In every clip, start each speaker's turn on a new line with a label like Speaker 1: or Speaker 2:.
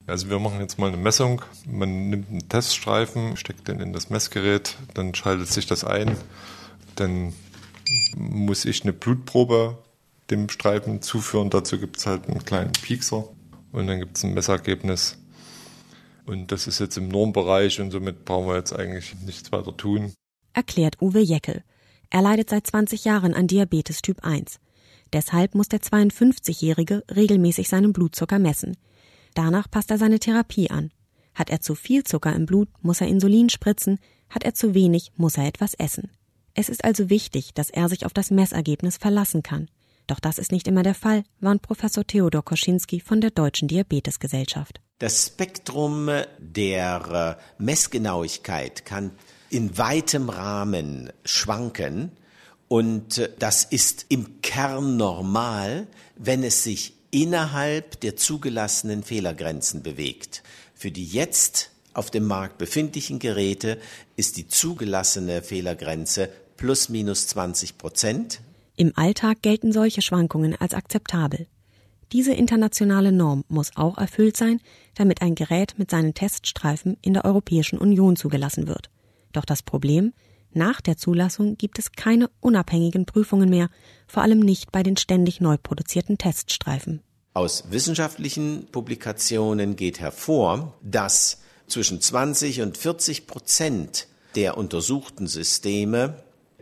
Speaker 1: Also wir machen jetzt mal eine Messung. Man nimmt einen Teststreifen, steckt den in das Messgerät, dann schaltet sich das ein. Dann muss ich eine Blutprobe dem Streifen zuführen. Dazu gibt es halt einen kleinen Piekser und dann gibt es ein Messergebnis. Und das ist jetzt im Normbereich und somit brauchen wir jetzt eigentlich nichts weiter tun.
Speaker 2: Erklärt Uwe Jeckel. Er leidet seit 20 Jahren an Diabetes Typ 1. Deshalb muss der 52-Jährige regelmäßig seinen Blutzucker messen. Danach passt er seine Therapie an. Hat er zu viel Zucker im Blut, muss er Insulin spritzen, hat er zu wenig, muss er etwas essen. Es ist also wichtig, dass er sich auf das Messergebnis verlassen kann. Doch das ist nicht immer der Fall, warnt Professor Theodor Koschinski von der Deutschen Diabetesgesellschaft.
Speaker 3: Das Spektrum der Messgenauigkeit kann in weitem Rahmen schwanken und das ist im Kern normal, wenn es sich innerhalb der zugelassenen Fehlergrenzen bewegt. Für die jetzt auf dem Markt befindlichen Geräte ist die zugelassene Fehlergrenze plus minus 20%.
Speaker 2: Im Alltag gelten solche Schwankungen als akzeptabel. Diese internationale Norm muss auch erfüllt sein, damit ein Gerät mit seinen Teststreifen in der Europäischen Union zugelassen wird. Doch das Problem: Nach der Zulassung gibt es keine unabhängigen Prüfungen mehr, vor allem nicht bei den ständig neu produzierten Teststreifen.
Speaker 3: Aus wissenschaftlichen Publikationen geht hervor, dass zwischen 20% und 40% der untersuchten Systeme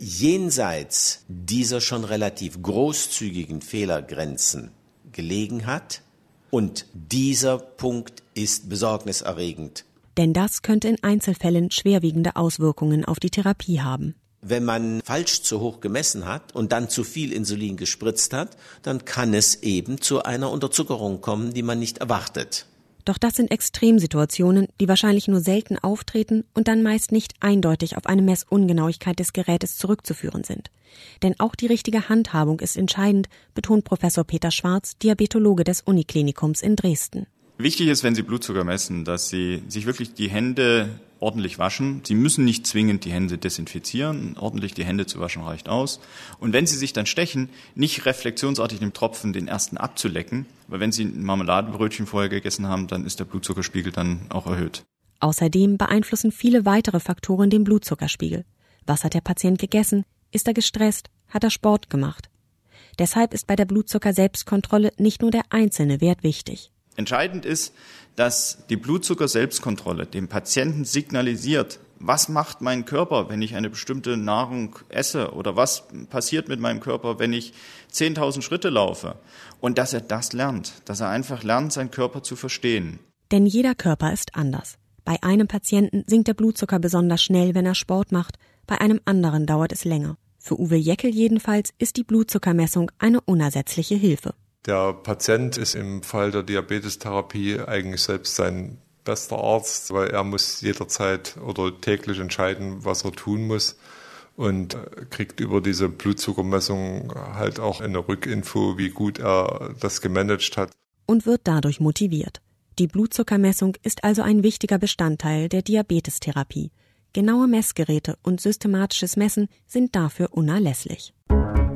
Speaker 3: jenseits dieser schon relativ großzügigen Fehlergrenzen gelegen hat. Und dieser Punkt ist besorgniserregend.
Speaker 2: Denn das könnte in Einzelfällen schwerwiegende Auswirkungen auf die Therapie haben.
Speaker 3: Wenn man falsch zu hoch gemessen hat und dann zu viel Insulin gespritzt hat, dann kann es eben zu einer Unterzuckerung kommen, die man nicht erwartet.
Speaker 2: Doch das sind Extremsituationen, die wahrscheinlich nur selten auftreten und dann meist nicht eindeutig auf eine Messungenauigkeit des Gerätes zurückzuführen sind. Denn auch die richtige Handhabung ist entscheidend, betont Professor Peter Schwarz, Diabetologe des Uniklinikums in Dresden.
Speaker 4: Wichtig ist, wenn Sie Blutzucker messen, dass Sie sich wirklich die Hände ordentlich waschen. Sie müssen nicht zwingend die Hände desinfizieren. Ordentlich die Hände zu waschen reicht aus. Und wenn Sie sich dann stechen, nicht reflexionsartig dem Tropfen den ersten abzulecken. Weil wenn Sie ein Marmeladenbrötchen vorher gegessen haben, dann ist der Blutzuckerspiegel dann auch erhöht.
Speaker 2: Außerdem beeinflussen viele weitere Faktoren den Blutzuckerspiegel. Was hat der Patient gegessen? Ist er gestresst? Hat er Sport gemacht? Deshalb ist bei der Blutzucker-Selbstkontrolle nicht nur der einzelne Wert wichtig.
Speaker 4: Entscheidend ist, dass die Blutzucker-Selbstkontrolle dem Patienten signalisiert, was macht mein Körper, wenn ich eine bestimmte Nahrung esse oder was passiert mit meinem Körper, wenn ich 10.000 Schritte laufe. Und dass er das lernt, dass er einfach lernt, seinen Körper zu verstehen.
Speaker 2: Denn jeder Körper ist anders. Bei einem Patienten sinkt der Blutzucker besonders schnell, wenn er Sport macht, bei einem anderen dauert es länger. Für Uwe Jeckel jedenfalls ist die Blutzuckermessung eine unersetzliche Hilfe.
Speaker 1: Der Patient ist im Fall der Diabetestherapie eigentlich selbst sein bester Arzt, weil er muss jederzeit oder täglich entscheiden, was er tun muss und kriegt über diese Blutzuckermessung halt auch eine Rückinfo, wie gut er das gemanagt hat.
Speaker 2: Und wird dadurch motiviert. Die Blutzuckermessung ist also ein wichtiger Bestandteil der Diabetestherapie. Genaue Messgeräte und systematisches Messen sind dafür unerlässlich.